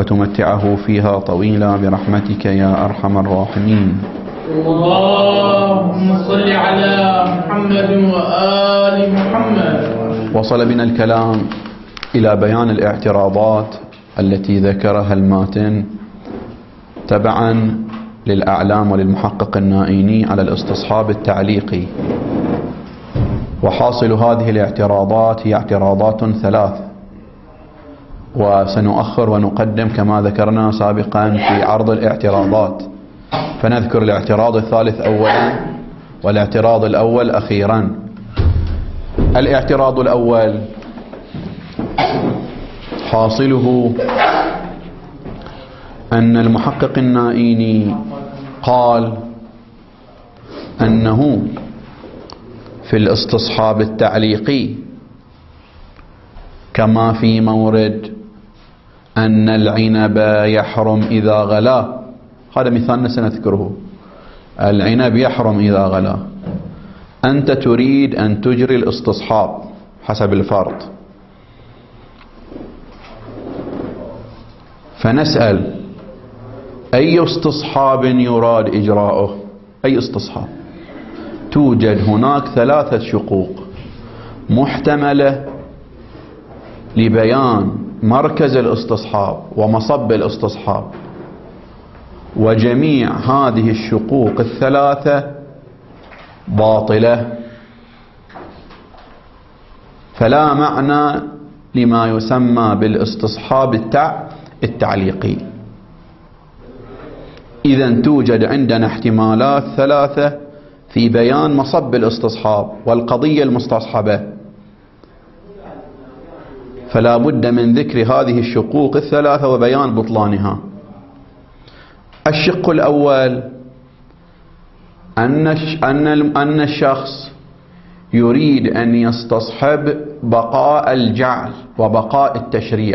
وتمتعه فيها طويلا برحمتك يا أرحم الراحمين. اللهم صل على محمد وآل محمد. وصل بنا الكلام إلى بيان الاعتراضات التي ذكرها الماتن تبعا للأعلام وللمحقق النائيني على الاستصحاب التعليقي. وحاصل هذه الاعتراضات هي اعتراضات ثلاث، وسنؤخر ونقدم كما ذكرنا سابقا في عرض الاعتراضات، فنذكر الاعتراض الثالث أولا والاعتراض الأول أخيرا. الاعتراض الأول حاصله أن المحقق النائيني قال أنه في الاستصحاب التعليقي كما في مورد أن العنب يحرم إذا غلا، هذا مثالنا سنذكره، العنب يحرم إذا غلا، أنت تريد أن تجري الاستصحاب حسب الفرض، فنسأل أي استصحاب يراد إجراؤه؟ أي استصحاب؟ توجد هناك ثلاثة شقوق محتملة لبيان مركز الاستصحاب ومصب الاستصحاب، وجميع هذه الشقوق الثلاثة باطلة، فلا معنى لما يسمى بالاستصحاب التعليقي. إذن توجد عندنا احتمالات ثلاثة في بيان مصب الاستصحاب والقضية المستصحبة، فلا بد من ذكر هذه الشقوق الثلاثة وبيان بطلانها. الشق الأول أن الشخص يريد أن يستصحب بقاء الجعل وبقاء التشريع،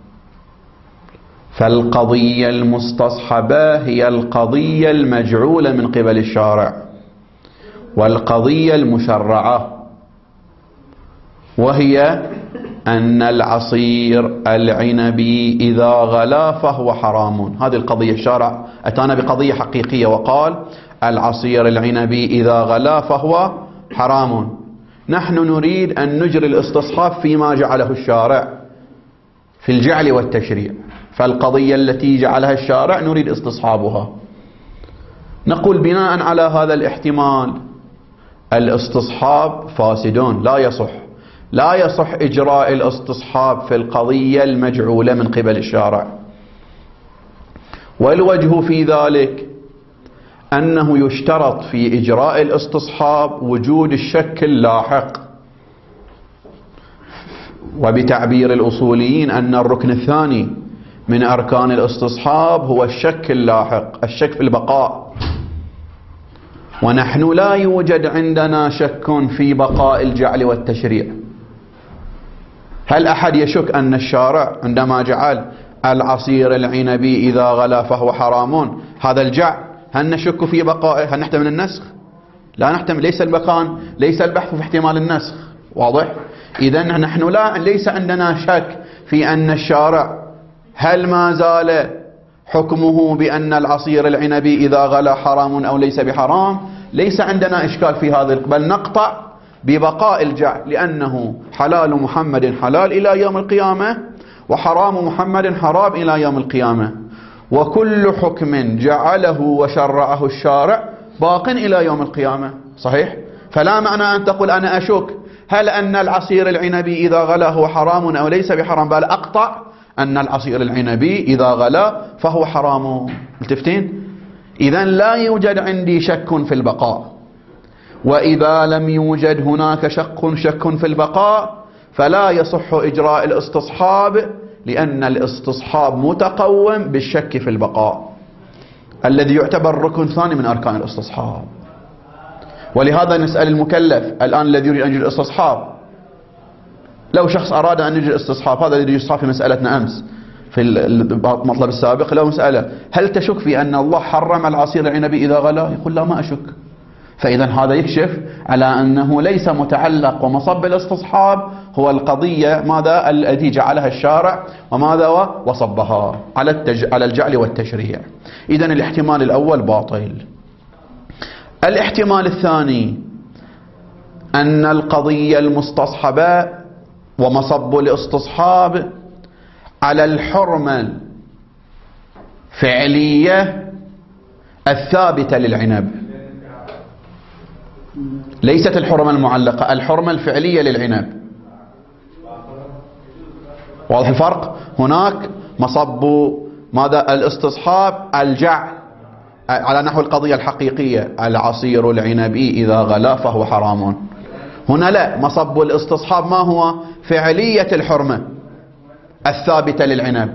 فالقضية المستصحبة هي القضية المجعولة من قبل الشارع، والقضية المشرعة وهي أن العصير العنبي إذا غلا فهو حرام. هذه القضية الشارع أتانا بقضية حقيقية وقال العصير العنبي إذا غلا فهو حرام. نحن نريد أن نجري الاستصحاب فيما جعله الشارع في الجعل والتشريع، فالقضية التي جعلها الشارع نريد استصحابها. نقول بناء على هذا الاحتمال الاستصحاب فاسدون، لا يصح إجراء الاستصحاب في القضية المجعولة من قبل الشارع. والوجه في ذلك أنه يشترط في إجراء الاستصحاب وجود الشك اللاحق، وبتعبير الأصوليين أن الركن الثاني من أركان الاستصحاب هو الشك اللاحق، الشك في البقاء، ونحن لا يوجد عندنا شك في بقاء الجعل والتشريع. هل أحد يشك أن الشارع عندما جعل العصير العنبي إذا غلا فهو حرام هذا الجعل هل نشك في بقائه؟ هل نحتمل النسخ؟ لا نحتمل، ليس البحث في احتمال النسخ، واضح؟ إذن نحن ليس عندنا شك في أن الشارع هل ما زال حكمه بأن العصير العنبي إذا غلا حرام أو ليس بحرام، ليس عندنا إشكال في هذا، بل نقطع ببقاء الجعل، لأنه حلال محمد حلال إلى يوم القيامة وحرام محمد حرام إلى يوم القيامة، وكل حكم جعله وشرعه الشارع باق إلى يوم القيامة، صحيح؟ فلا معنى أن تقول أنا أشك هل أن العصير العنبي إذا غلا هو حرام أو ليس بحرام، بل أقطع أن العصير العنبي إذا غلا فهو حرام. ملتفتين؟ إذن لا يوجد عندي شك في البقاء، وإذا لم يوجد هناك شك في البقاء فلا يصح إجراء الاستصحاب، لأن الاستصحاب متقوم بالشك في البقاء الذي يعتبر ركن ثاني من أركان الاستصحاب. ولهذا نسأل المكلف الآن الذي يريد أن يجري الاستصحاب، لو شخص أراد أن يجري الاستصحاب، هذا الذي يصحى في مسألتنا أمس في المطلب السابق، لو مسألة هل تشك في أن الله حرم العصير العنبي إذا غلا؟ يقول لا، ما أشك. فإذا هذا يكشف على أنه ليس متعلق ومصب الاستصحاب هو القضية ماذا التي جعلها الشارع وماذا وصبها على الجعل والتشريع. إذن الاحتمال الأول باطل. الاحتمال الثاني أن القضية المستصحبة ومصب الاستصحاب على الحرمة الفعلية الثابتة للعنب، ليست الحرمة المعلقة، الحرمة الفعلية للعنب. واضح الفرق؟ هناك مصب ماذا الاستصحاب الجعل على نحو القضية الحقيقية، العصير العنبي إذا غلا فهو حرام. هنا لا، مصب الاستصحاب ما هو؟ فعلية الحرمة الثابتة للعنب.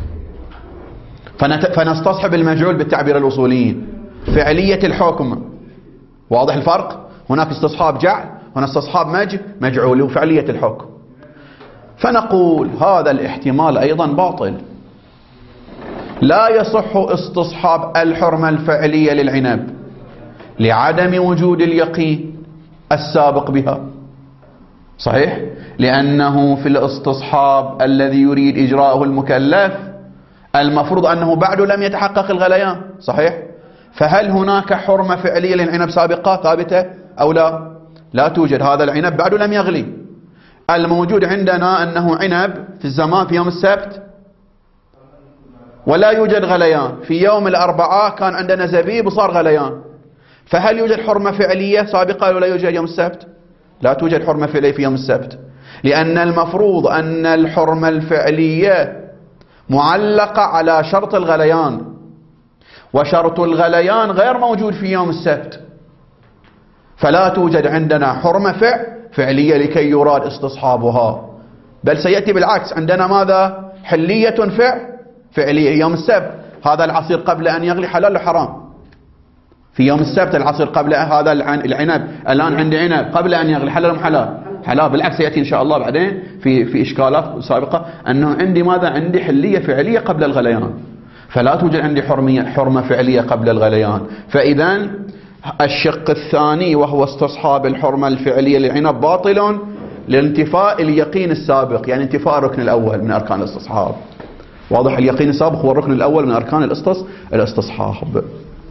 فنستصحب المجعول بالتعبير الأصوليين، فعلية الحكم. واضح الفرق؟ هناك استصحاب جعل، هنا استصحاب مجعول وفعلية الحكم. فنقول هذا الاحتمال أيضا باطل، لا يصح استصحاب الحرمة الفعلية للعنب لعدم وجود اليقين السابق بها. صحيح؟ لأنه في الاستصحاب الذي يريد إجراءه المكلف المفروض أنه بعد لم يتحقق الغليان. صحيح؟ فهل هناك حرمة فعلية للعنب سابقة ثابتة أو لا؟ لا توجد، هذا العنب بعد لم يغلي. الموجود عندنا أنه عنب في الزمان في يوم السبت ولا يوجد غليان، في يوم الأربعاء كان عندنا زبيب وصار غليان. فهل يوجد حرمة فعلية سابقة ولا يوجد يوم السبت؟ لا توجد حرمة فعلية في يوم السبت، لأن المفروض أن الحرمة الفعلية معلقة على شرط الغليان، وشرط الغليان غير موجود في يوم السبت، فلا توجد عندنا حرمة فعلية لكي يراد استصحابها، بل سيأتي بالعكس. عندنا ماذا؟ حلية فعلية. يوم السبت هذا العصير قبل أن يغلي حلال وحرام. في يوم السبت العصير قبل هذا العنب الآن عندي عنب قبل أن يغلي حلال حلال. بالعكس سيأتي إن شاء الله بعدين في إشكالات سابقة أنه عندي ماذا؟ عندي حلية فعلية قبل الغليان، فلا توجد عندي حرمة فعلية قبل الغليان. فإذا الشق الثاني وهو استصحاب الحرمة الفعلية للعنب باطل لانتفاء اليقين السابق، يعني انتفاء الركن الأول من أركان الاستصحاب. واضح؟ اليقين السابق هو الركن الأول من أركان الاستصحاب،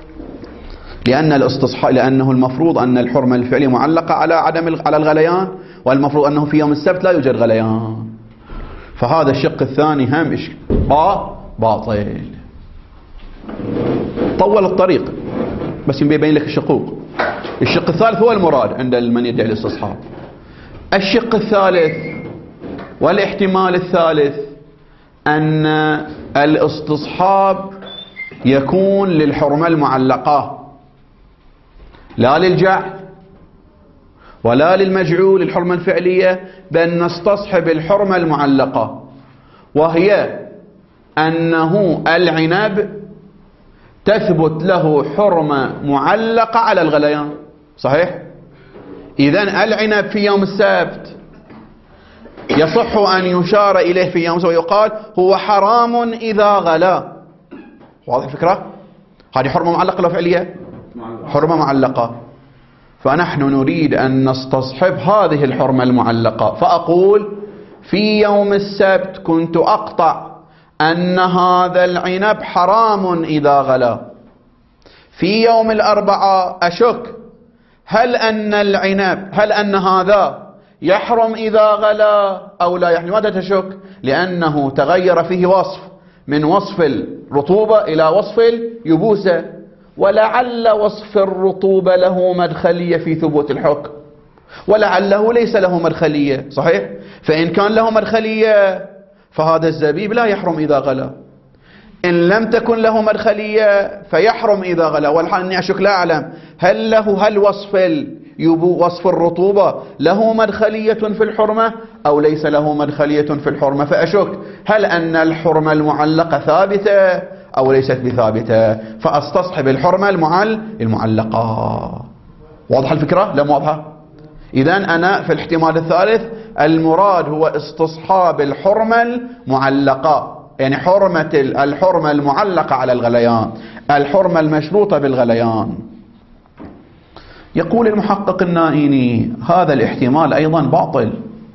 لأنه المفروض أن الحرمة الفعلية معلقة على الغليان، والمفروض أنه في يوم السبت لا يوجد غليان. فهذا الشق الثاني هم باطل. طول الطريق بس يبين لك الشقوق. الشق الثالث هو المراد عند من يدعي الاستصحاب. الشق الثالث والاحتمال الثالث أن الاستصحاب يكون للحرمة المعلقة، لا للجعل ولا للمجعول الحرمة الفعلية، بل نستصحب الحرمة المعلقة، وهي أنه العنب تثبت له حرمة معلقة على الغليان. صحيح؟ إذن العنب في يوم السبت يصح أن يشار إليه في يوم السبت ويقال هو حرام إذا غلا. واضح الفكرة؟ هذه حرمة معلقة لو فعلية؟ حرمة معلقة. فنحن نريد أن نستصحب هذه الحرمة المعلقة، فأقول في يوم السبت كنت أقطع أن هذا العنب حرام إذا غلا. في يوم الأربعاء أشك هل أن هذا يحرم إذا غلا أو لا يحرم. ماذا تشك؟ لأنه تغير فيه وصف من وصف الرطوبة إلى وصف اليبوسة، ولعل وصف الرطوبة له مدخلية في ثبوت الحكم، ولعله ليس له مدخلية. صحيح؟ فإن كان له مدخلية فهذا الزبيب لا يحرم إذا غلا، إن لم تكن له مدخلية فيحرم إذا غلا. والحال أني أشك لا أعلم هل وصف الرطوبة له مدخلية في الحرمة أو ليس له مدخلية في الحرمة، فأشك هل أن الحرمة المعلقة ثابتة أو ليست بثابتة، فأستصحب الحرمة المعلقة. واضح الفكرة؟ لا واضحة؟ إذن أنا في الاحتمال الثالث المراد هو استصحاب الحرمة المعلقة، يعني الحرمة المعلقة على الغليان، الحرمة المشروطة بالغليان. يقول المحقق النائيني هذا الاحتمال أيضا باطل،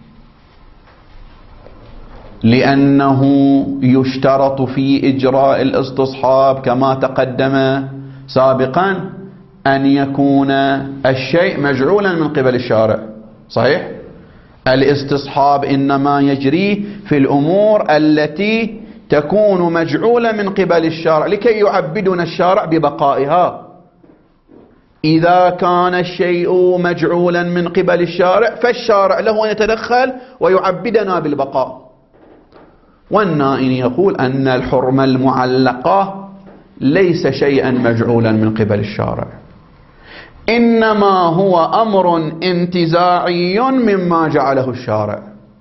لأنه يشترط في إجراء الاستصحاب كما تقدم سابقا أن يكون الشيء مجعولا من قبل الشارع. صحيح؟ الاستصحاب إنما يجري في الأمور التي تكون مجعولة من قبل الشارع لكي يعبدنا الشارع ببقائها. إذا كان الشيء مجعولا من قبل الشارع فالشارع له أن يتدخل ويعبدنا بالبقاء. والنائي يقول أن الحرمة المعلقة ليس شيئا مجعولا من قبل الشارع، إنما هو أمر انتزاعي مما جعله الشارع.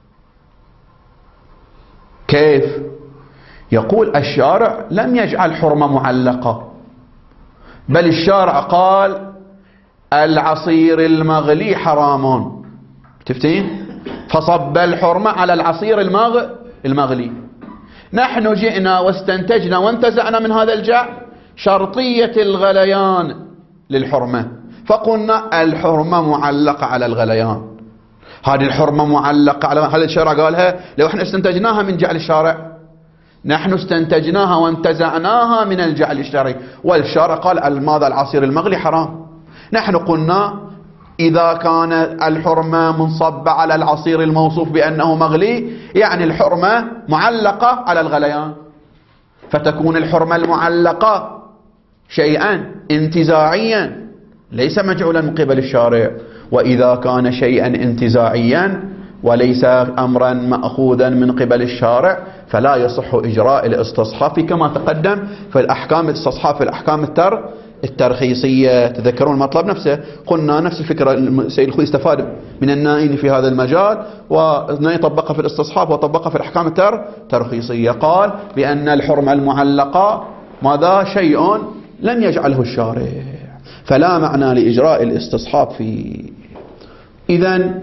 كيف؟ يقول الشارع لم يجعل حرمة معلقة، بل الشارع قال العصير المغلي حرام، تفتين؟ فصب الحرمة على العصير المغلي. نحن جئنا واستنتجنا وانتزعنا من هذا الجعل شرطية الغليان للحرمة، فقلنا الحرمة معلقة على الغليان. هذه الحرمة معلقة على هذا الشارع قالها، لو احنا استنتجناها من جعل الشارع، نحن استنتجناها وانتزعناها من الجعل الشرعي، والشارع قال ماذا العصير المغلي حرام. نحن قلنا إذا كان الحرمة منصبة على العصير الموصوف بأنه مغلي يعني الحرمة معلقة على الغليان، فتكون الحرمة المعلقة شيئا انتزاعيا ليس مجعولا من قبل الشارع. وإذا كان شيئا انتزاعيا وليس أمرا مأخوذا من قبل الشارع فلا يصح إجراء الاستصحاب كما تقدم في الأحكام الاستصحاب في الأحكام الترخيصية. تذكرون المطلب نفسه، قلنا نفس الفكرة. السيد الخوئي استفاد من النائين في هذا المجال والنائي طبقها في الاستصحاب وطبقها في الأحكام الترخيصية. قال بأن الحرمة المعلقة ماذا؟ شيء لم يجعله الشارع، فلا معنى لإجراء الاستصحاب فيه. إذن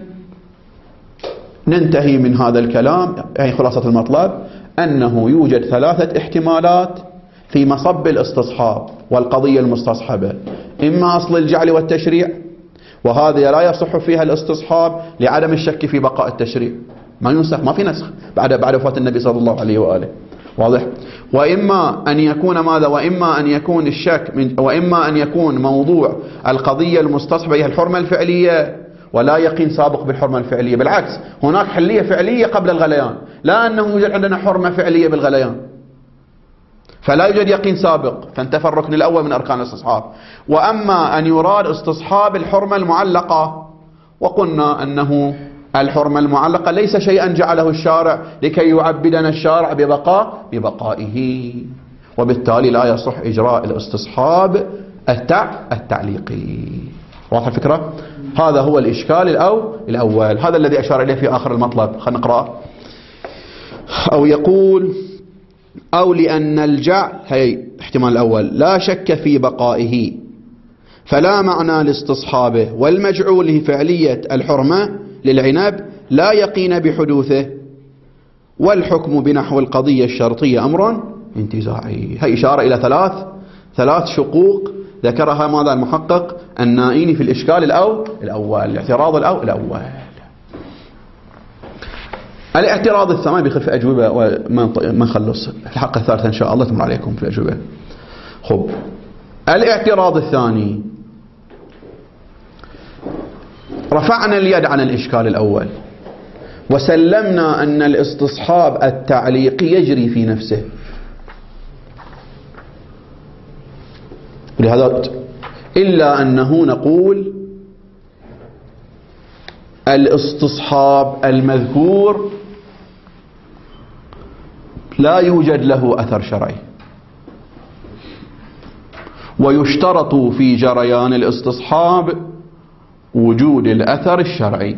ننتهي من هذا الكلام، يعني خلاصة المطلب أنه يوجد ثلاثة احتمالات في مصب الاستصحاب والقضية المستصحبة: إما أصل الجعل والتشريع، وهذا لا يصح فيها الاستصحاب لعدم الشك في بقاء التشريع، ما ينسخ، ما في نسخ بعد وفاة النبي صلى الله عليه وآله، واضح؟ وإما أن يكون ماذا؟ وإما أن يكون الشك وإما أن يكون موضوع القضية المستصحبة هي الحرمة الفعلية ولا يقين سابق بالحرمة الفعلية، بالعكس هناك حلية فعلية قبل الغليان، لا أنه يوجد عندنا حرمة فعلية بالغليان، فلا يوجد يقين سابق، فانتفى الركن الأول من أركان الاستصحاب. وأما أن يراد استصحاب الحرمة المعلقة، وقلنا أنه الحرمة المعلقة ليس شيئا جعله الشارع لكي يعبدنا الشارع ببقائه، وبالتالي لا يصح إجراء الاستصحاب التعليقي. واضح الفكرة؟ هذا هو الإشكال الأول، هذا الذي أشار إليه في آخر المطلب. خلينا نقرأ. أو يقول أو لأن الجعل، هي احتمال الأول، لا شك في بقائه فلا معنى لاستصحابه، والمجعول فعلية الحرمة للعنب لا يقين بحدوثه، والحكم بنحو القضية الشرطية أمر انتزاعي. هي إشارة إلى ثلاث شقوق ذكرها ماذا المحقق النائيني في الإشكال الأول، الاعتراض الأول. الاعتراض الثاني بيخف أجوبة وما نخلص الحلقة الثالثة إن شاء الله تمر عليكم في الأجوبة. خب، الاعتراض الثاني: رفعنا اليد عن الإشكال الأول وسلمنا أن الاستصحاب التعليقي يجري في نفسه، ولهذا إلا أنه نقول الاستصحاب المذكور لا يوجد له أثر شرعي، ويشترط في جريان الاستصحاب وجود الأثر الشرعي.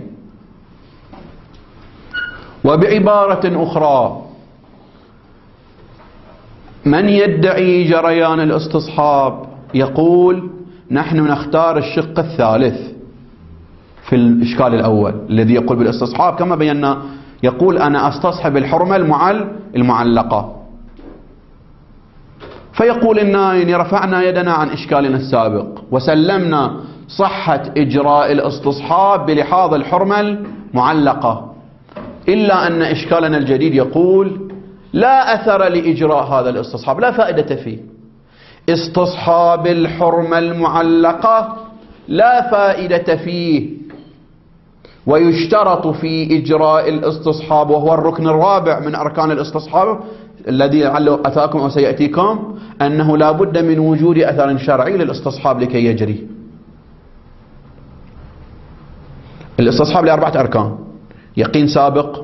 وبعبارة أخرى، من يدعي جريان الاستصحاب يقول نحن نختار الشق الثالث في الإشكال الأول الذي يقول بالاستصحاب كما بينا، يقول أنا أستصحب الحرمة المعلقة. فيقول النائين رفعنا يدنا عن إشكالنا السابق وسلمنا صحة إجراء الاستصحاب بلحاظ الحرمة المعلقة، إلا أن إشكالنا الجديد يقول لا أثر لإجراء هذا الاستصحاب، لا فائدة فيه. استصحاب الحرمة المعلقة لا فائدة فيه، ويشترط في إجراء الاستصحاب، وهو الركن الرابع من أركان الاستصحاب الذي لعله أتاكم أو سيأتيكم، أنه لا بد من وجود أثر شرعي للاستصحاب لكي يجري. الاستصحاب ل4 أركان: يقين سابق،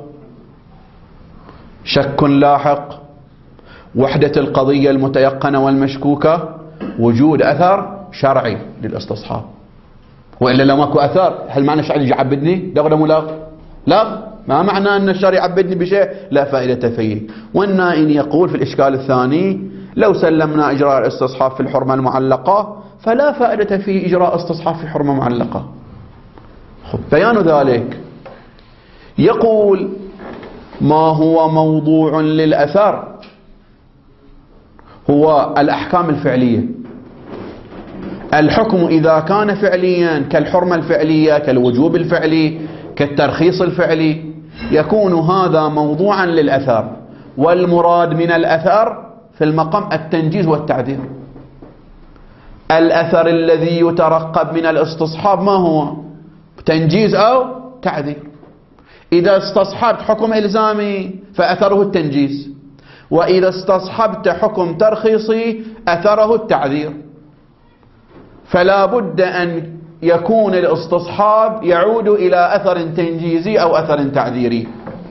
شك لاحق، وحدة القضية المتيقنة والمشكوكة، وجود أثر شرعي للاستصحاب. وإلا لو ماكو أثر، هل معنى الشرع يجي يعبدني؟ دغدم ولا لا، ما معنى أن الشرع يعبدني بشيء لا فائدة فيه. والنائن يقول في الإشكال الثاني: لو سلمنا إجراء الاستصحاب في الحرمة المعلقة فلا فائدة في إجراء استصحاب في حرمة معلقة. بيان ذلك يقول: ما هو موضوع للأثر هو الأحكام الفعلية. الحكم إذا كان فعليا كالحرمة الفعلية، كالوجوب الفعلي، كالترخيص الفعلي، يكون هذا موضوعا للأثر، والمراد من الأثر في المقام التنجيز والتعذير. الأثر الذي يترقب من الاستصحاب ما هو؟ تنجيز أو تعذير. إذا استصحبت حكم إلزامي فأثره التنجيز، وإذا استصحبت حكم ترخيصي أثره التعذير. فلا بد أن يكون الاستصحاب يعود إلى أثر تنجيزي أو أثر تعذيري.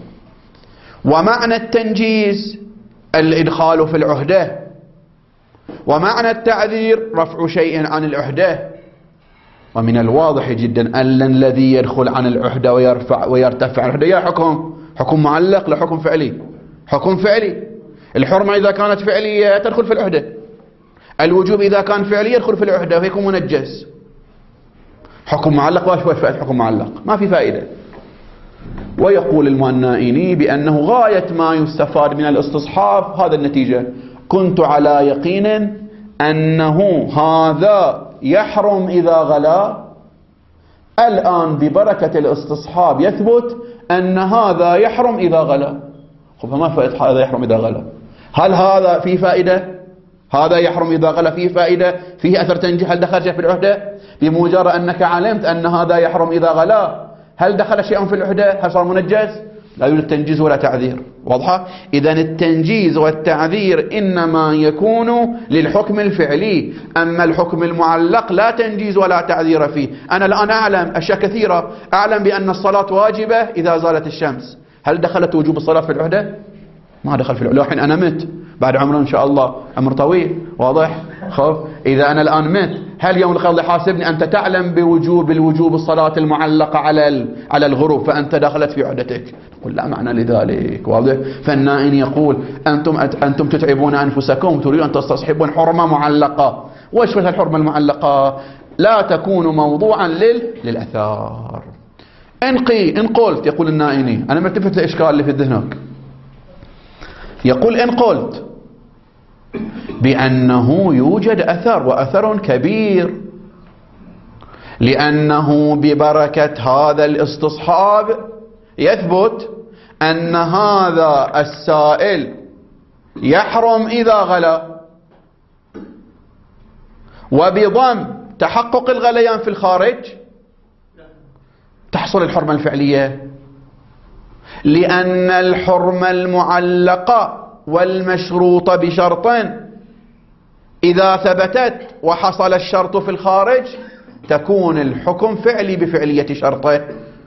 ومعنى التنجيز الإدخال في العهدة، ومعنى التعذير رفع شيء عن العهدة. ومن الواضح جدا أن الذي يدخل عن العهدة ويرتفع العهدة يا حكم معلق لحكم فعلي. حكم فعلي، الحرمة إذا كانت فعلية تدخل في العهدة، الوجوب إذا كان فعلي يدخل في العهدة ويكون منجز. حكم معلق واش فائدة حكم معلق؟ ما في فائدة. ويقول النائني بأنه غاية ما يستفاد من الاستصحاب هذا النتيجة: كنت على يقين أنه هذا يحرم إذا غلا، الآن ببركة الاستصحاب يثبت أن هذا يحرم إذا غلا. فما فائدة هذا يحرم إذا غلا؟ هل هذا فيه فائدة؟ هذا يحرم إذا غلا فيه فائدة؟ فيه أثر تنجيح؟ هل دخل شيء في العهدة؟ بمجرد أنك علمت أن هذا يحرم إذا غلا، هل دخل شيء في العهدة؟ هل صار منجز؟ لا يوجد تنجيز ولا تعذير. واضحة؟ إذن التنجيز والتعذير إنما يكون للحكم الفعلي، أما الحكم المعلق لا تنجيز ولا تعذير فيه. أنا الآن أعلم أشياء كثيرة، أعلم بأن الصلاة واجبة إذا زالت الشمس، هل دخلت وجوب الصلاة في العهدة؟ ما دخل في العهدة. الحين أنا مت بعد عمر إن شاء الله، عمر طويل، واضح؟ خب إذا أنا الآن مت، هل يوم القيامة يحاسبني أنت تعلم بوجوب الصلاة المعلقة على الغروب فأنت دخلت في عهدتك؟ نقول لا معنى لذلك. واضح؟ فالنائن يقول: أنتم تتعبون أنفسكم، تريدون أن تستصحبون حرمة معلقة. وش مثل الحرمة المعلقة؟ لا تكون موضوعا للأثار. إن قلت، يقول النائني، أنا ملتفت للإشكال اللي في ذهنك، يقول: إن قلت بأنه يوجد أثر وأثر كبير، لأنه ببركة هذا الاستصحاب يثبت أن هذا السائل يحرم إذا غلا، وبضم تحقق الغليان في الخارج تحصل الحرمة الفعلية، لأن الحرمة المعلقة والمشروطة بشرط إذا ثبتت وحصل الشرط في الخارج تكون الحكم فعلي بفعلية شرطه.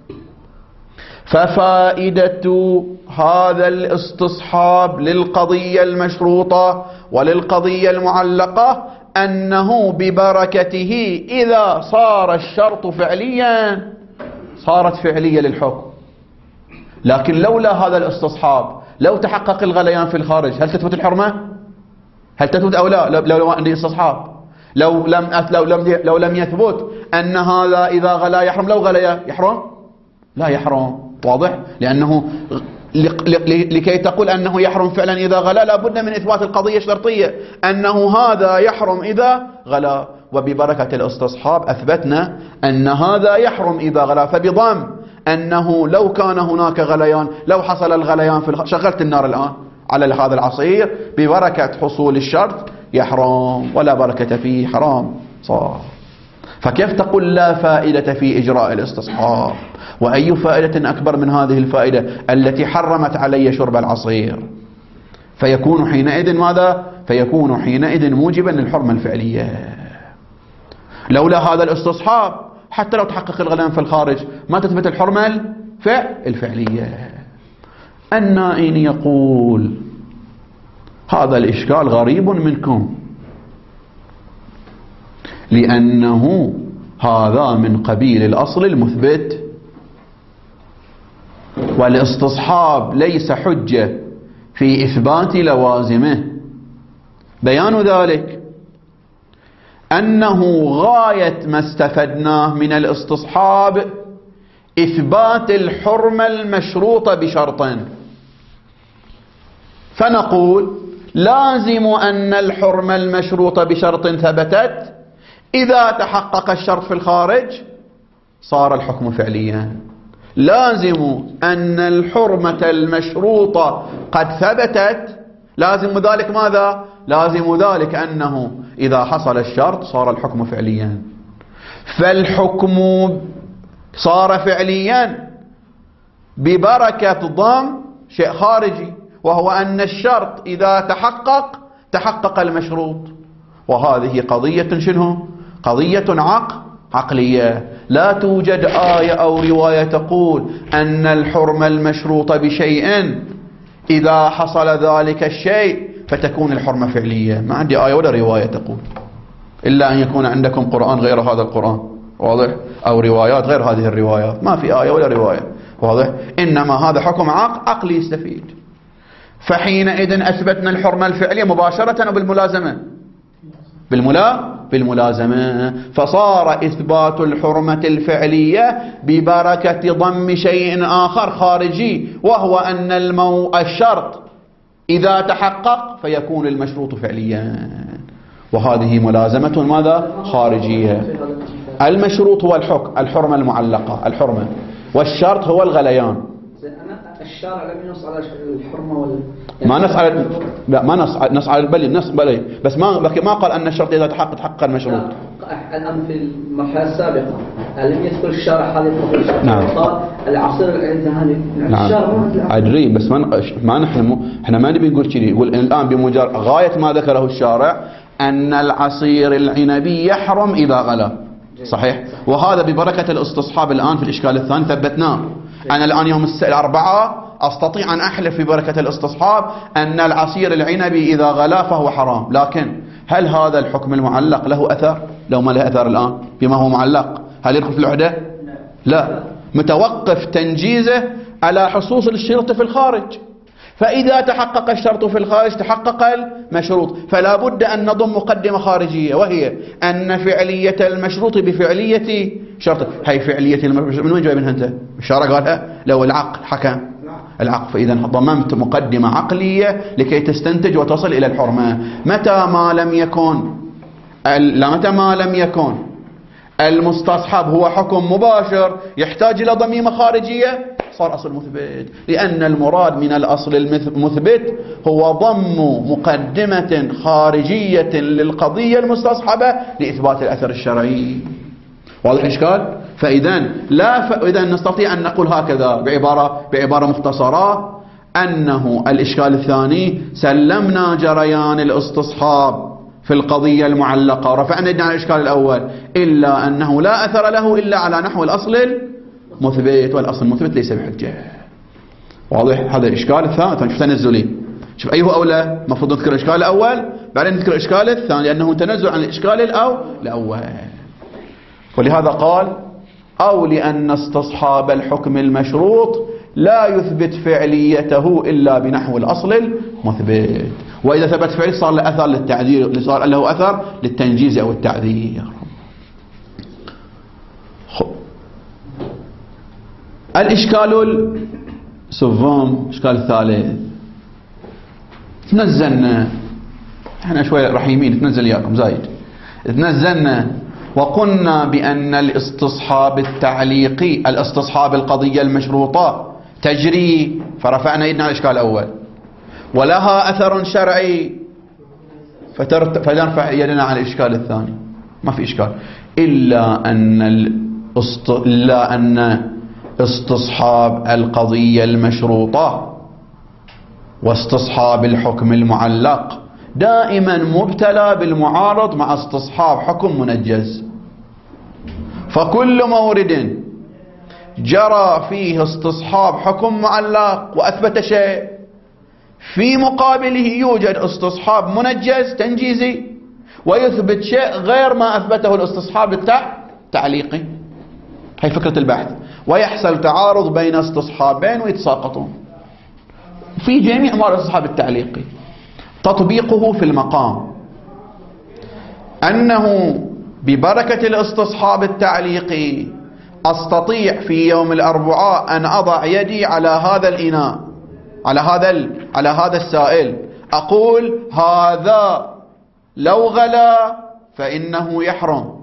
ففائدة هذا الاستصحاب للقضية المشروطة وللقضية المعلقة أنه ببركته إذا صار الشرط فعليا صارت فعلية للحكم. لكن لولا هذا الاستصحاب، لو تحقق الغليان في الخارج، هل تثبت الحرمة؟ هل تثبت أو لا؟ لو عندي استصحاب، لو لم يثبت أن هذا إذا غلا يحرم، لو غليا يحرم؟ لا يحرم. واضح؟ لأنه لكي تقول أنه يحرم فعلا إذا غلا لابد من إثبات القضية الشرطية أنه هذا يحرم إذا غلا. وببركة الاستصحاب أثبتنا أن هذا يحرم إذا غلا، فبضم أنه لو كان هناك غليان، لو حصل الغليان في شغلت النار الآن على هذا العصير، ببركة حصول الشرط يحرم، ولا بركة فيه، حرام صار. فكيف تقول لا فائدة في إجراء الاستصحاب؟ وأي فائدة أكبر من هذه الفائدة التي حرمت علي شرب العصير؟ فيكون حينئذ ماذا؟ فيكون حينئذ موجبا للحرمة الفعلية. لولا هذا الاستصحاب حتى لو تحقق الغليان في الخارج ما تثبت الحرمة الفعلية. النائين يقول هذا الإشكال غريب منكم، لأنه هذا من قبيل الأصل المثبت، والاستصحاب ليس حجة في إثبات لوازمه. بيان ذلك أنه غاية ما استفدناه من الاستصحاب إثبات الحرمة المشروطة بشرط، فنقول لازم أن الحرمة المشروطة بشرط ثبتت، إذا تحقق الشرط في الخارج صار الحكم فعليا. لازم أن الحرمة المشروطة قد ثبتت، لازم ذلك ماذا؟ لازم ذلك أنه إذا حصل الشرط صار الحكم فعليا. فالحكم صار فعليا ببركة ضم شيء خارجي، وهو أن الشرط إذا تحقق المشروط. وهذه قضية شنو؟ قضية عقلية. لا توجد آية أو رواية تقول أن الحرمة المشروطة بشيء إذا حصل ذلك الشيء فتكون الحرمة فعلية. ما عندي آية ولا رواية تقول، إلا أن يكون عندكم قرآن غير هذا القرآن، واضح؟ أو روايات غير هذه الروايات. ما في آية ولا رواية، واضح؟ إنما هذا حكم عقلي يستفيد. فحينئذ أثبتنا الحرمة الفعلية مباشرة أو بالملازمة؟ بالملازمة. فصار إثبات الحرمة الفعلية ببركة ضم شيء آخر خارجي، وهو أن الشرط إذا تحقق فيكون المشروط فعليا، وهذه ملازمة ماذا؟ خارجية. المشروط هو الحرمة المعلقة، الحرمة، والشرط هو الغليان. الشارع لم ينص على الحرمة ما نص على، لا ما نص على بلي، بس ما قال أن الشرط إذا تحقق المشروط. الآن في المرحلة السابقة لم يذكر الشارع هذه القضية. نعم. قال العصير الانتهاني. نعم. أدري، بس ما احنا ما نبي نقول كذي. يقول الآن بمجرد غاية ما ذكره الشارع أن العصير العنبي يحرم إذا غلا. صحيح. وهذا ببركة الاستصحاب الآن في الإشكال الثاني ثبتناه. أنا الآن يوم الأربعاء أستطيع أن أحلف ببركة الاستصحاب أن العصير العنبي إذا غلا فهو حرام. لكن هل هذا الحكم المعلق له أثر؟ لو ما له أثر الآن بما هو معلق، هل يدخل في العهدة؟ لا، متوقف تنجيزه على حصول الشرط في الخارج. فإذا تحقق الشرط في الخارج تحقق المشروط. فلا بد أن نضم مقدمة خارجية، وهي أن فعلية المشروط بفعلية شرط. هي فعلية المشروط من وين جاي منها أنت؟ الشارع قالها؟ لو العقل حكم العقل. فإذا ضممت مقدمة عقلية لكي تستنتج وتصل إلى الحرمة. متى ما لم يكن المستصحب هو حكم مباشر يحتاج إلى ضميمة خارجية صار أصل مثبت، لأن المراد من الأصل المثبت هو ضم مقدمة خارجية للقضية المستصحبة لإثبات الأثر الشرعي. واضح الإشكال؟ فإذا نستطيع أن نقول هكذا بعبارة مختصرة أنه الإشكال الثاني سلمنا جريان الاستصحاب في القضية المعلقة ورفعنا يدنا على الإشكال الأول، إلا أنه لا أثر له إلا على نحو الأصل المثبت، والأصل المثبت ليس بحجة. واضح؟ هذا الإشكال الثاني. شوف تنزلي، شوف أيه أولى. مفروض نذكر الإشكال الأول بعدين نذكر الإشكال الثاني، لأنه تنزل عن الإشكال الأول. ولهذا قال أو لأن استصحاب الحكم المشروط لا يثبت فعليته إلا بنحو الأصل المثبت. وإذا ثبت فعل صار له أثر للتعذير، صار له أثر للتنجيز أو التعذير. الإشكال الإشكال الثالث، تنزلنا احنا شوية رحيمين، تنزل إياكم زايد. تنزلنا وقلنا بأن الاستصحاب التعليقي، الاستصحاب القضية المشروطة تجري، فرفعنا يدنا على الإشكال الأول، ولها أثر شرعي فنرفع يدنا على الإشكال الثاني. ما في إشكال إلا أن استصحاب القضية المشروطة واستصحاب الحكم المعلق دائما مبتلى بالمعارض مع استصحاب حكم منجز. فكل مورد جرى فيه استصحاب حكم معلق وأثبت شيء، في مقابله يوجد استصحاب منجز تنجيزي ويثبت شيء غير ما أثبته الاستصحاب التعليقي. هي فكرة البحث، ويحصل تعارض بين استصحابين ويتساقطون. في جميع أمور الاستصحاب التعليقي تطبيقه في المقام أنه ببركة الاستصحاب التعليقي أستطيع في يوم الأربعاء أن أضع يدي على هذا الإناء، على هذا السائل، أقول هذا لو غلا فإنه يحرم،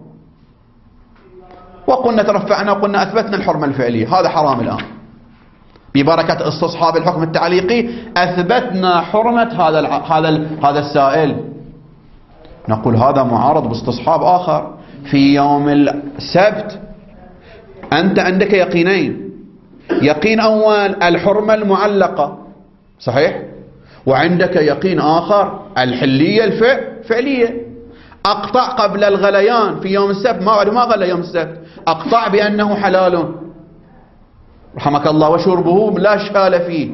وقلنا ترفعنا وقلنا أثبتنا الحرمة الفعلية، هذا حرام الآن. ببركة استصحاب الحكم التعليقي أثبتنا حرمة هذا السائل. نقول هذا معارض باستصحاب آخر. في يوم السبت أنت عندك يقينين، يقين أول الحرمة المعلقة صحيح، وعندك يقين آخر الحلية الفعلية. أقطع قبل الغليان في يوم السبت، ما غلى يوم السبت، أقطع بأنه حلال رحمك الله وشربه لا إشكال فيه،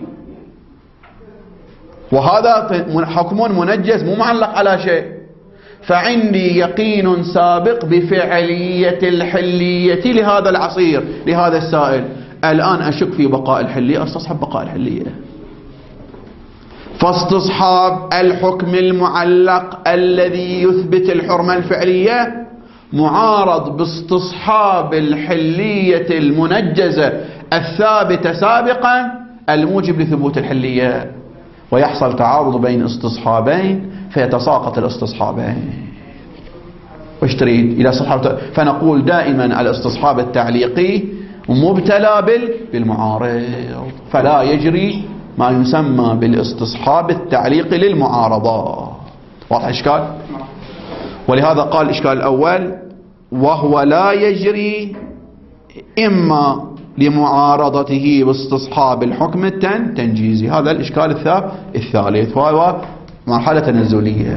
وهذا حكم منجز مو معلق على شيء. فعندي يقين سابق بفعلية الحلية لهذا العصير لهذا السائل، الآن أشك في بقاء الحلية، استصحب بقاء الحلية. فاستصحاب الحكم المعلق الذي يثبت الحرمة الفعلية معارض باستصحاب الحلية المنجزة الثابتة سابقا الموجب لثبوت الحلية، ويحصل تعارض بين استصحابين فيتساقط الاستصحابين. وش تريد إلى استصحاب؟ فنقول دائما الاستصحاب التعليقي مبتلى بالمعارض، فلا يجري ما يسمى بالاستصحاب التعليقي للمعارضة. واضح الإشكال؟ ولهذا قال الإشكال الأول وهو لا يجري إما لمعارضته باستصحاب الحكم التنجيزي. هذا الإشكال الثالث، وهو مرحلة تنزلية.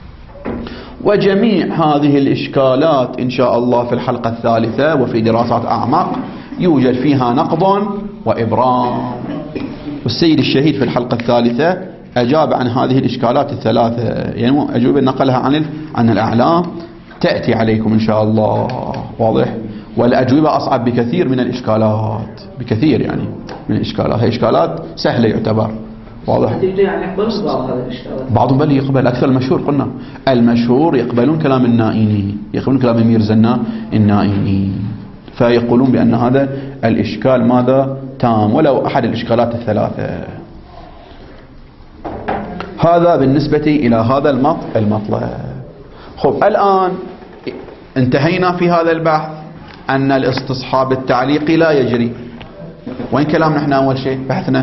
وجميع هذه الإشكالات إن شاء الله في الحلقة الثالثة وفي دراسات أعمق يوجد فيها نقض وإبرام. والسيد الشهيد في الحلقة الثالثة أجاب عن هذه الإشكالات الثلاثة، يعني أجوبة نقلها عن الأعلام تأتي عليكم إن شاء الله. واضح؟ والأجوبة أصعب بكثير من الإشكالات، بكثير يعني من الإشكالات. هي إشكالات سهلة يعتبر. واضح؟ بعضهم بل يقبل أكثر. المشهور قلنا المشهور يقبلون كلام النائيني، يقبلون كلام ميرزا النائيني، فيقولون بأن هذا الإشكال ماذا تام ولو أحد الإشكالات الثلاثة. هذا بالنسبة إلى هذا المطلب. خب الآن انتهينا في هذا البحث أن الاستصحاب التعليقي لا يجري. وين كلام نحن أول شيء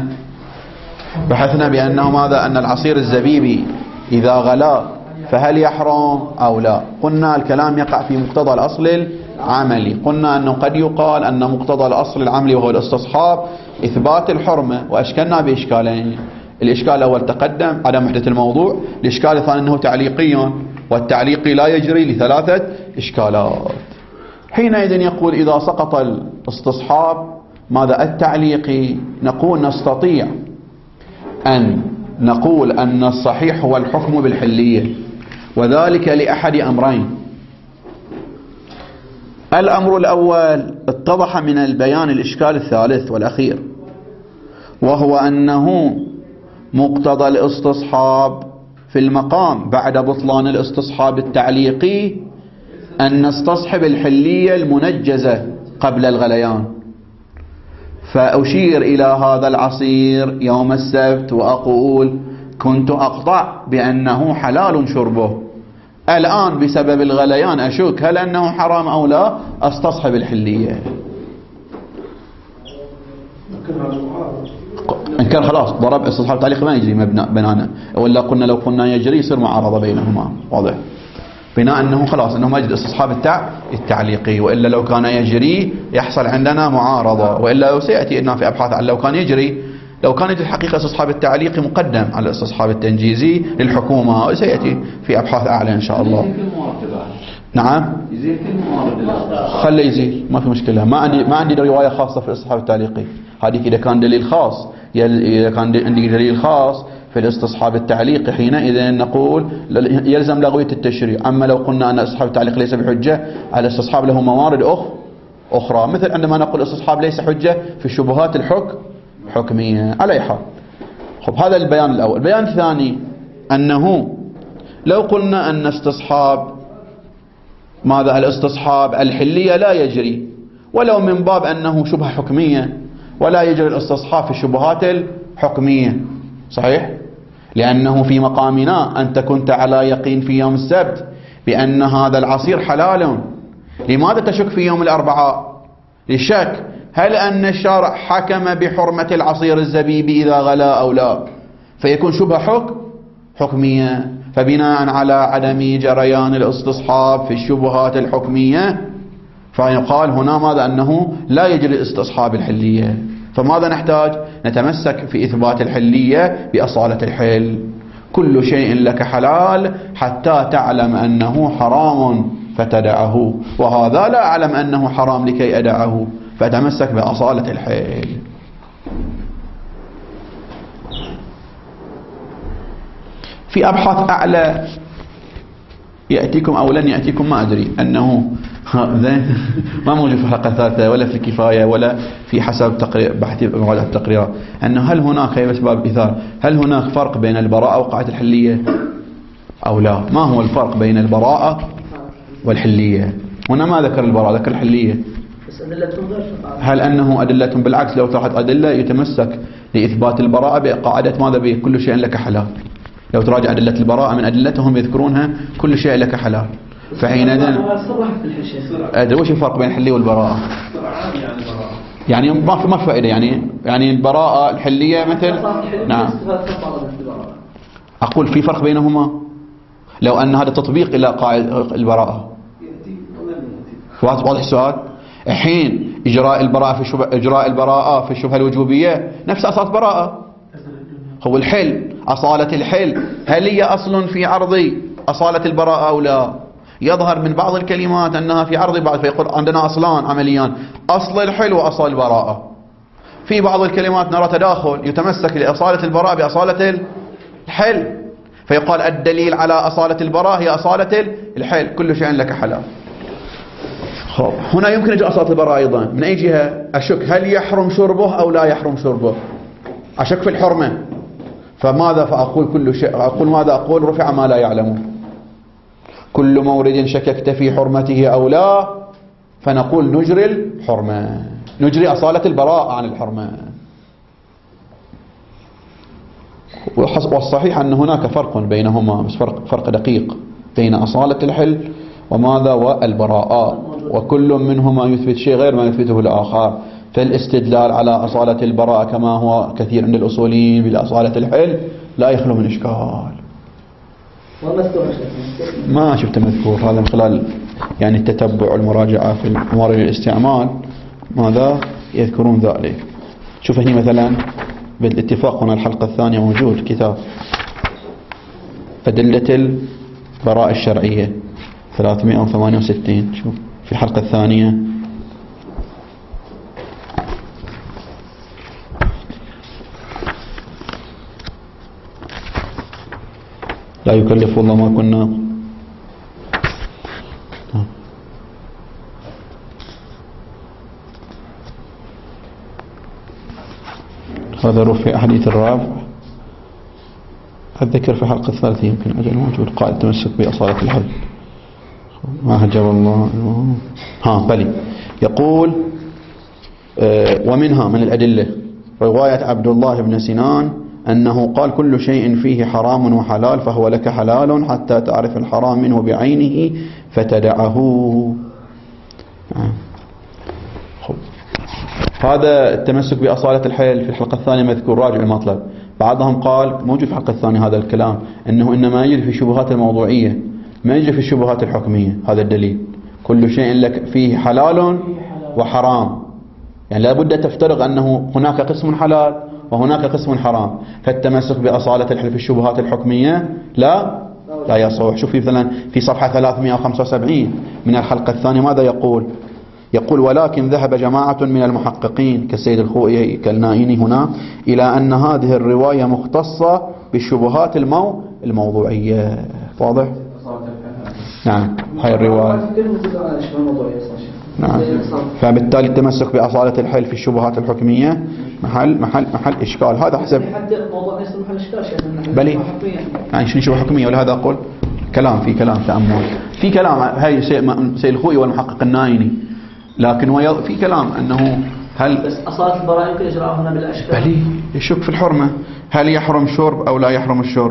بحثنا بأنه ماذا؟ أن العصير الزبيبي إذا غلا فهل يحرم أو لا؟ قلنا الكلام يقع في مقتضى الأصل العملي. قلنا أنه قد يقال أن مقتضى الأصل العملي وهو الاستصحاب إثبات الحرمة، وأشكلنا بإشكالين. الإشكال الأول تقدم عدم وحدة الموضوع، الإشكال الثاني أنه تعليقي، والتعليقي لا يجري لثلاثة إشكالات. حينئذ يقول إذا سقط الاستصحاب ماذا التعليقي، نقول نستطيع أن نقول أن الصحيح هو الحكم بالحلية، وذلك لأحد أمرين. الأمر الأول اتضح من البيان الإشكال الثالث والأخير، وهو أنه مقتضى الاستصحاب في المقام بعد بطلان الاستصحاب التعليقي أن نستصحب الحلية المنجزة قبل الغليان. فأشير إلى هذا العصير يوم السبت وأقول كنت أقطع بأنه حلال شربه، الآن بسبب الغليان أشك هل أنه حرام أو لا، أستصحب الحلية. إن كان خلاص ضرب استصحاب التعليق ما يجري بنانا، ولا قلنا لو قلنا يجري يصير معارضة بينهما. واضح؟ بناء أنه خلاص أنه ما يجري استصحاب التعليقي، وإلا لو كان يجري يحصل عندنا معارضة، وإلا لو سيأتي إنه في أبحاث عن لو كان يجري الحقيقة استصحاب التعليقي مقدم على استصحاب التنجيزي للحكومة، وسيأتي في أبحاث أعلى إن شاء الله. نعم خلي يزيل ما في مشكلة. ما عندي رواية خاصة في الاستصحاب التعليقي، هذه إذا كان دليل خاص. إذا كان عندي دليل خاص في الاستصحاب التعليقي حينئذ نقول يلزم لغوية التشريع. أما لو قلنا أن استصحاب التعليق ليس بحجة، على الاستصحاب له موارد أخرى، مثل عندما نقول الاستصحاب ليس حجة في الشبهات الحكمية. على أي حال، خب هذا البيان الأول. البيان الثاني أنه لو قلنا أن استصحاب الاستصحاب الحلية لا يجري، ولو من باب أنه شبهة حكمية، ولا يجري الاستصحاب في الشبهات الحكمية. صحيح؟ لأنه في مقامنا أنت كنت على يقين في يوم السبت بأن هذا العصير حلال، لماذا تشك في يوم الأربعاء؟ للشك هل أن الشارع حكم بحرمة العصير الزبيبي إذا غلا أو لا، فيكون شبهة حكمية. فبناء على عدم جريان الاستصحاب في الشبهات الحكمية فيقال هنا ماذا؟ أنه لا يجري استصحاب الحلية. فماذا نحتاج؟ نتمسك في إثبات الحلية بأصالة الحل. كل شيء لك حلال حتى تعلم أنه حرام فتدعه، وهذا لا أعلم أنه حرام لكي أدعه، فتمسك بأصالة الحل. في أبحاث أعلى يأتيكم أو لن يأتيكم ما أدري، أنه ما موجود في الحلقة الثالثة ولا في الكفاية ولا في حسب بحث مراجعة التقريرات، أنه هل هناك بسبب إثار هل هناك فرق بين البراءة وقاعدة الحلية أو لا؟ ما هو الفرق بين البراءة والحلية؟ هنا ما ذكر البراءة، ذكر الحلية. هل أنه أدلتهم بالعكس؟ لو طرحت أدلة يتمسك لإثبات البراءة بقاعدة ماذا؟ به كل شيء لك حلال. لو تراجع أدلة البراءة من أدلتهم يذكرونها كل شيء لك حلال. فحينئذ وش الفرق بين الحلية والبراءة؟ يعني ما في فائدة. يعني البراءة الحلية مثل نعم أقول في فرق بينهما لو أن هذا تطبيق إلى قاعدة البراءة. واضح السؤال؟ حين إجراء البراءة في الشبهة الوجوبية نفس أساس براءة هو الحل، أصالة الحل. هل هي أصل في عرض أصالة البراءة أو لا؟ يظهر من بعض الكلمات أنها في عرض بعض، فيقول عندنا أصلان عمليان، أصل الحل وأصل البراءة. في بعض الكلمات نرى تداخل، يتمسك لأصالة البراءة بأصالة الحل، فيقال الدليل على أصالة البراءة هي أصالة الحل، كل شيء لك حلال. هنا يمكن يجي أصالة البراءة أيضا من أي جهة؟ أشك هل يحرم شربه أو لا يحرم شربه، أشك في الحرمة. فماذا فأقول كل شيء؟ أقول ماذا أقول؟ رفع ما لا يعلمه. كل مورد شككت في حرمته أو لا فنقول نجري الحرمة، نجري أصالة البراءة عن الحرمة. والصحيح أن هناك فرق بينهما، بس فرق دقيق بين أصالة الحل وماذا والبراءة، وكل منهما يثبت شيء غير ما يثبته الآخر. فالاستدلال على أصالة البراءة كما هو كثير عند الأصوليين بالأصالة الحل لا يخلو من إشكال. ما شفت مذكور هذا من خلال التتبع والمراجعة في موارد الاستعمال ماذا يذكرون ذلك. شوف هنا مثلا بالاتفاق هنا الحلقة الثانية موجود كتاب أدلة البراءة الشرعية 368. شوف في الحلقة الثانية لا يكلف الله ما كنا هذا رفع حديث الرابع. أتذكر في الحلقة الثالثة يمكن أجل موجود قاعدة التمسك بأصالة الحل ما هجر الله. بلي يقول ومنها من الأدلة رواية عبد الله بن سنان أنه قال كل شيء فيه حرام وحلال فهو لك حلال حتى تعرف الحرام منه بعينه فتدعه. هذا التمسك بأصالة الحيل في الحلقة الثانية مذكور، راجع المطلب. بعضهم قال موجود في الحلقة الثانية هذا الكلام، أنه إنما يجري في الشبهات الموضوعية ما يجري في الشبهات الحكمية. هذا الدليل، كل شيء لك فيه حلال وحرام، يعني لابد تفترض أنه هناك قسم حلال وهناك قسم حرام. فالتمسك بأصالة الحيل في الشبهات الحكمية لا يصح. شوف مثلا في صفحة 375 من الحلقة الثانية ماذا يقول؟ يقول ولكن ذهب جماعة من المحققين كالسيد الخوئي كالنائيني هنا إلى أن هذه الرواية مختصة بالشبهات الموضوعية. واضح؟ نعم هاي الرواية. نعم. فبالتالي التمسك بأصالة الحيل في الشبهات الحكمية محل إشكال. هذا حسب موضوع ليس محل إشكال شيء. بلي يعني شنو شبهة حكمية؟ ولهذا أقول كلام في كلام تأمل في كلام. هاي سيد الخوئي والمحقق النائيني، لكن في كلام أنه هل بس أصالة البراءة يمكن إجراءها هنا بالأشكال. بلي يشك في الحرمة، هل يحرم شرب أو لا يحرم الشرب.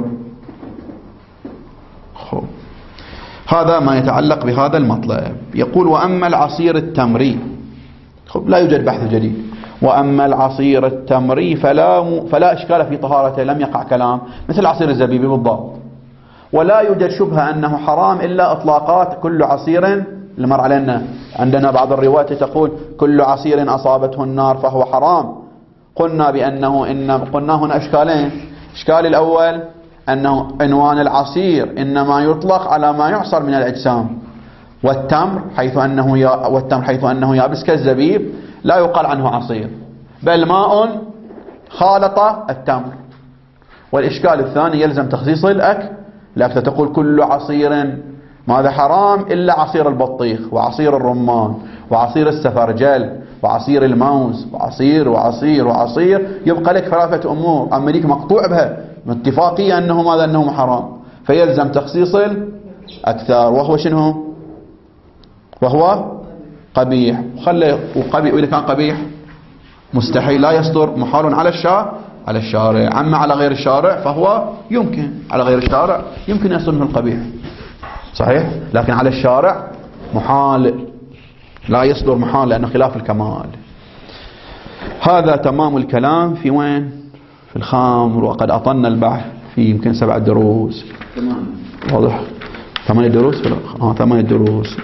هذا ما يتعلق بهذا المطلب. يقول وأما العصير التمري، لا يوجد بحث جديد. وأما العصير التمري فلا إشكال في طهارته، لم يقع كلام مثل عصير الزبيب بالضبط، ولا يوجد شبهة أنه حرام إلا إطلاقات كل عصير اللي مر علينا. عندنا بعض الروايات تقول كل عصير أصابته النار فهو حرام. قلنا بأنه قلنا هنا إشكالين. الإشكال الأول أنه عنوان العصير إنما يطلق على ما يعصر من الأجسام، والتمر حيث أنه يابس كالزبيب لا يقال عنه عصير بل ماء خالط التمر. والإشكال الثاني يلزم تخصيص الأكل تقول كل عصير ماذا حرام إلا عصير البطيخ وعصير الرمان وعصير السفرجل وعصير الموز وعصير يبقى لك ثلاثة أمور أما ليك مقطوع بها اتفاقية أنه حرام، فيلزم تخصيص الأكثر. وهو شنو؟ وهو قبيح. وإذا كان قبيح مستحيل لا يصدر، محال على الشارع. أما على غير الشارع فهو يمكن، على غير الشارع يمكن يصدر منه القبيح صحيح، لكن على الشارع محال لا يصدر، محال لأنه خلاف الكمال. هذا تمام الكلام في وين؟ في الخمر. وقد أطلنا البحث في يمكن 7 دروس. واضح 8 دروس 8 دروس.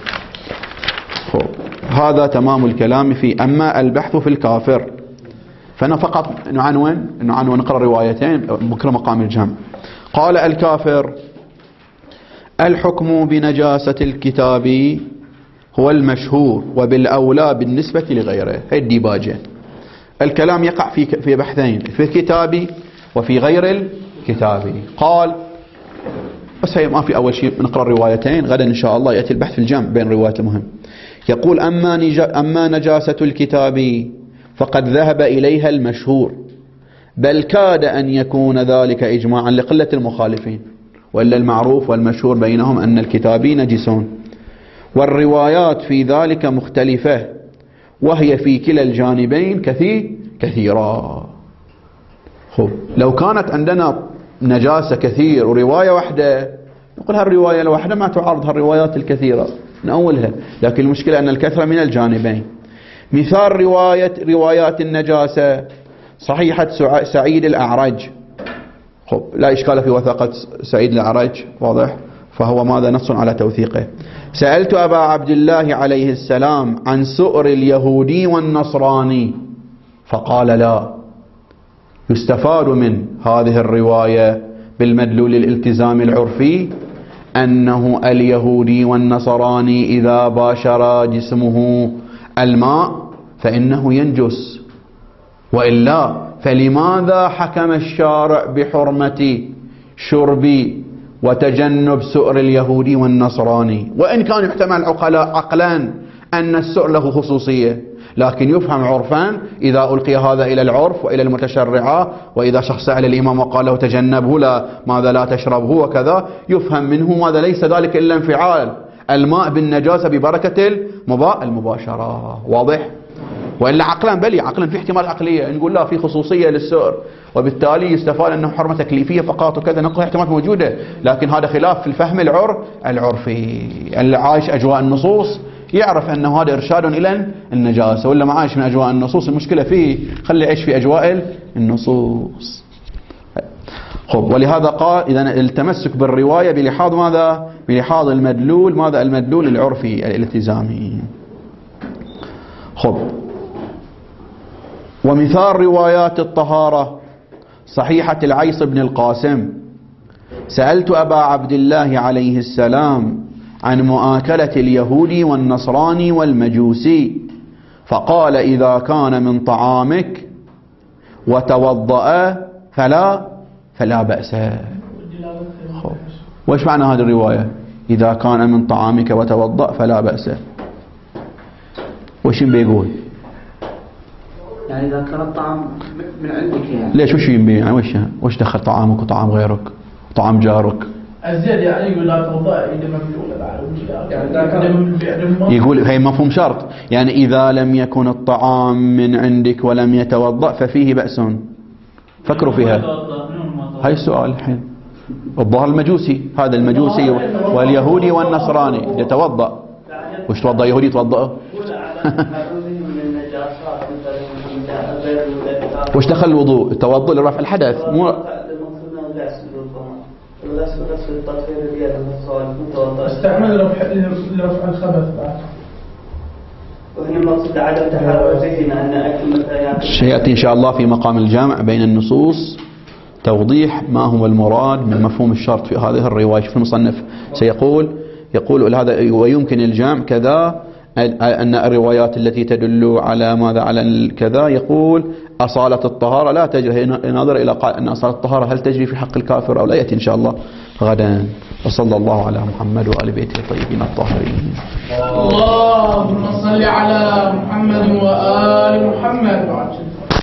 هذا تمام الكلام في أما البحث في الكافر. فأنا فقط نعنون نقرأ روايتين بكل مقام الجمع. قال الكافر الحكم بنجاسة الكتاب هو المشهور وبالأولى بالنسبة لغيره. هي الديباجة. الكلام يقع في بحثين، في الكتاب وفي غير الكتاب. قال بس هي ما في أول شيء نقرأ الروايتين، غدا إن شاء الله يأتي البحث في الجمع بين روايات المهم. يقول أما نجاسة الكتاب فقد ذهب إليها المشهور، بل كاد أن يكون ذلك إجماعا لقلة المخالفين، وإلا المعروف والمشهور بينهم أن الكتابي نجسون، والروايات في ذلك مختلفة وهي في كلا الجانبين كثيرة. لو كانت عندنا نجاسة كثير ورواية واحدة نقول هالرواية الواحدة ما تعارض هالروايات الكثيرة نأولها، لكن المشكلة أن الكثرة من الجانبين. مثال روايات النجاسة صحيحة سعيد الأعرج، لا إشكال في وثاقة سعيد الأعرج واضح، فهو ماذا نص على توثيقه. سألت أبا عبد الله عليه السلام عن سؤر اليهودي والنصراني فقال لا. يستفاد من هذه الرواية بالمدلول الالتزام العرفي أنه اليهودي والنصراني إذا باشر جسمه الماء فإنه ينجس، وإلا فلماذا حكم الشارع بحرمة شرب وتجنب سؤر اليهودي والنصراني؟ وإن كان يحتمل عقلا أن السؤر له خصوصية، لكن يفهم عرفا إذا ألقي هذا إلى العرف وإلى المتشرعة، وإذا شخص سأل الإمام وقال له تجنبه لا ماذا لا تشربه وكذا، يفهم منه ماذا ليس ذلك إلا انفعال الماء بالنجاسة ببركة المباشرة. واضح؟ وإلا عقلا بلي عقلا في احتمال عقلية نقول لا في خصوصية للسؤر وبالتالي يستفاد أنه حرمة تكليفية فقط وكذا، نقول احتمالات موجودة، لكن هذا خلاف في الفهم العرفي. اللي عايش أجواء النصوص يعرف أنه هذا إرشاد إلى النجاسة، ولا ما عايش من أجواء النصوص المشكلة فيه، خلي يعيش في أجواء النصوص. خب، ولهذا قال إذا التمسك بالرواية بلحاظ ماذا؟ بلحاظ المدلول، ماذا المدلول العرفي الالتزامي. خب، ومثال روايات الطهارة صحيحة العيص بن القاسم: سألت أبا عبد الله عليه السلام عن مؤاكلة اليهودي والنصراني والمجوسي فقال إذا كان من طعامك وتوضأ فلا بأس. وش معنى هذه الرواية؟ إذا كان من طعامك وتوضأ فلا بأس، وش بيقول؟ يعني إذا كان الطعام من عندك يعني ليش وش يبي يعني وش دخل طعامك وطعام غيرك وطعام جارك؟ الزيادة يعني يقول لا توضأ إذا مبلولة بعد يقول هي مفهوم شرط، يعني إذا لم يكن الطعام من عندك ولم يتوضأ ففيه بأس. فكروا فيها، هاي السؤال الحين. الظاهر المجوسي، هذا المجوسي واليهودي والنصراني يتوضأ، وش توضأ يهودي توضأه؟ وش دخل الوضوء؟ التوضؤ لرفع الحدث مو استعمل لرفع الخبث بعد. وهنا المقصود عدم تحرر ذهننا أن أكل مثلا سيأتي إن شاء الله في مقام الجامع بين النصوص توضيح ما هو المراد من مفهوم الشرط في هذه الرواية. في المصنف يقول هذا ويمكن الجامع كذا أن الروايات التي تدل على ماذا على كذا، يقول أصالة الطهارة لا تجري، نظر إلى قال أن أصالة الطهارة هل تجري في حق الكافر أو لا، يأتي إن شاء الله غدا. وصلى الله على محمد وآل بيته الطيبين الطاهرين. اللهم صل على محمد وآل محمد.